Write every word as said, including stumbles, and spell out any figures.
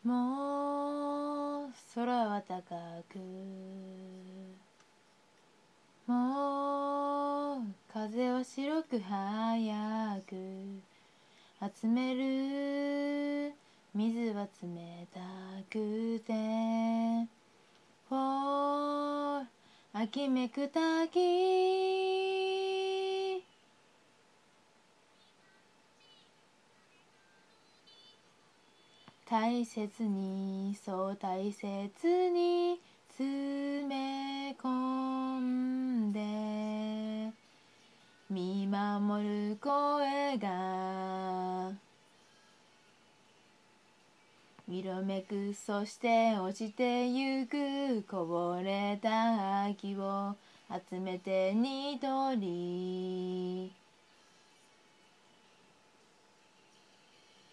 もう空は高く、もう風は白く早く、集める水は冷たくて、ほー秋めく滝、大切にそう大切に詰め込んで見守る声が色めく、そして落ちてゆくこぼれた秋を集めてニトリ